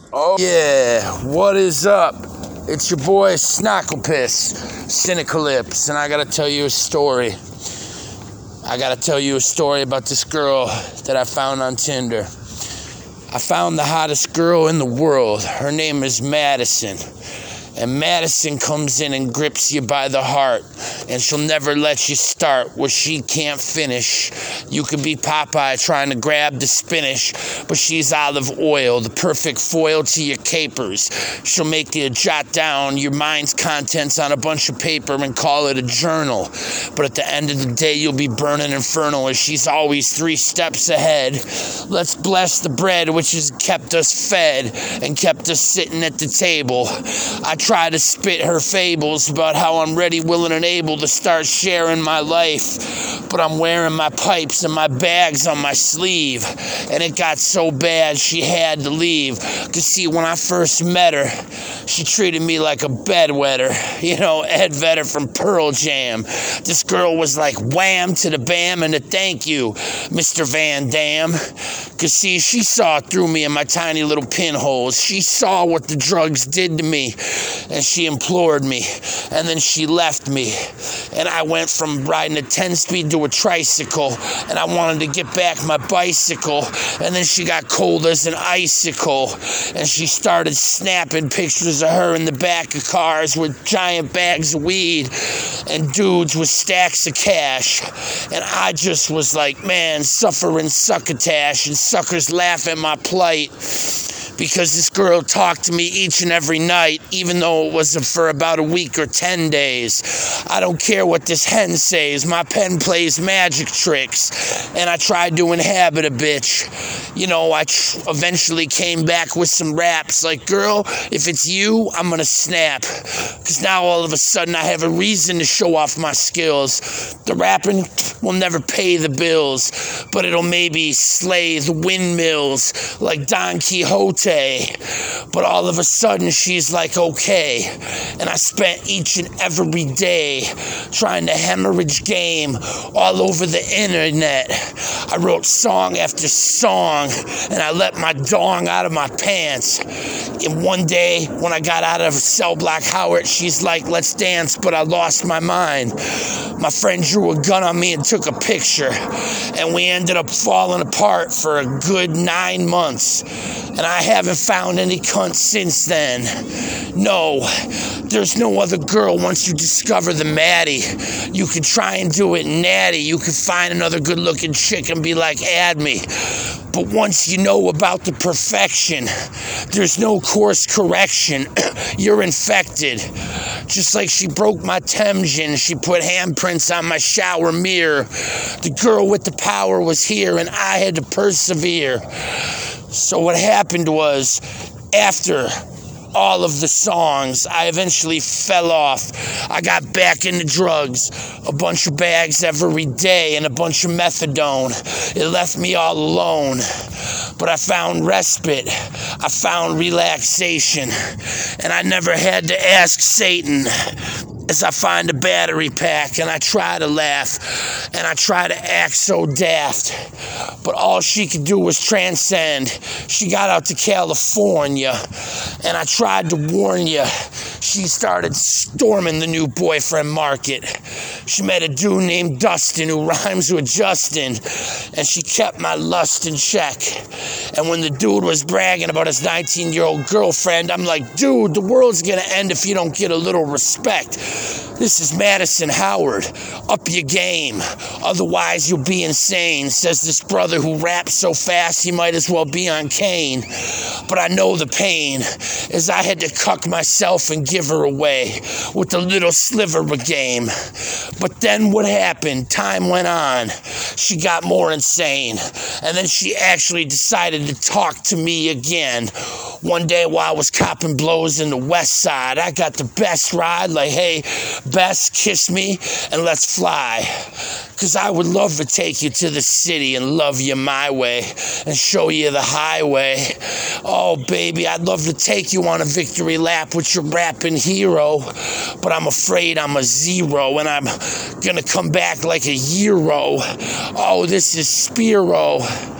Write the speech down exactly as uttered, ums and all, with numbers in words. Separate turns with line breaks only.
Oh yeah, what is up? It's your boy Snocklepiss, Cynicalypse, and I gotta tell you a story. I gotta tell you a story about this girl that I found on Tinder. I found the hottest girl in the world. Her name is Madison. And Madison comes in and grips you by the heart, and she'll never let you start where she can't finish. You could be Popeye trying to grab the spinach, but she's olive oil, the perfect foil to your capers. She'll make you jot down your mind's contents on a bunch of paper and call it a journal. But at the end of the day, you'll be burning infernal as she's always three steps ahead. Let's bless the bread which has kept us fed and kept us sitting at the table. I try to spit her fables about how I'm ready, willing, and able to start sharing my life, but I'm wearing my pipes and my bags on my sleeve, and it got so bad she had to leave. Cause see, when I first met her, she treated me like a bedwetter, you know, Ed Vedder from Pearl Jam. This girl was like wham to the bam and a thank you, Mister Van Dam. Cause see, she saw through me and my tiny little pinholes. She saw what the drugs did to me, and she implored me, and then she left me, and I went from riding a ten-speed to a tricycle, and I wanted to get back my bicycle, and then she got cold as an icicle, and she started snapping pictures of her in the back of cars with giant bags of weed and dudes with stacks of cash, and I just was like, man, suffering succotash, and suckers laugh at my plight, because this girl talked to me each and every night, even though it was for about a week or ten days. I don't care what this hen says. My pen plays magic tricks, and I tried to inhabit a bitch. You know, I tr- eventually came back with some raps like, girl, if it's you, I'm gonna snap. Because now all of a sudden I have a reason to show off my skills. The rapping will never pay the bills, but it'll maybe slay the windmills like Don Quixote. But all of a sudden she's like, okay. And I spent each and every day trying to hemorrhage game all over the internet. I wrote song after song, and I let my dong out of my pants. And one day when I got out of Cell Block Howard, she's like, let's dance, but I lost my mind. My friend drew a gun on me and took a picture, and we ended up falling apart for a good nine months. And I haven't found any cunt since then. No, there's no other girl once you discover the Maddie. You can try and do it natty. You can find another good-looking chick and be like, add me. But once you know about the perfection, there's no course correction. You're infected. Just like she broke my Temjin, she put handprints on my shower mirror. The girl with the power was here, and I had to persevere. So what happened was, after all of the songs, I eventually fell off. I got back into drugs, a bunch of bags every day and a bunch of methadone. It left me all alone, but I found respite. I found relaxation, and I never had to ask Satan as I find a battery pack, and I try to laugh, and I try to act so daft, but all she could do was transcend. She got out to California, and I tried to warn you. She started storming the new boyfriend market. She met a dude named Dustin who rhymes with Justin, and she kept my lust in check. And when the dude was bragging about his nineteen-year-old girlfriend, I'm like, dude, the world's gonna end if you don't get a little respect. This is Madison Howard. Up your game. Otherwise, you'll be insane, says this brother who raps so fast he might as well be on Kane. But I know the pain, as I had to cuck myself and give her away with a little sliver of game. But then what happened? Time went on. She got more insane. And then she actually decided to talk to me again. One day while I was copping blows in the West Side, I got the best ride, like, hey, best, kiss me and let's fly. Cause I would love to take you to the city and love you my way and show you the highway. Oh baby, I'd love to take you on a victory lap with your rapping hero, but I'm afraid I'm a zero and I'm gonna come back like a hero. Oh, this is Spiro.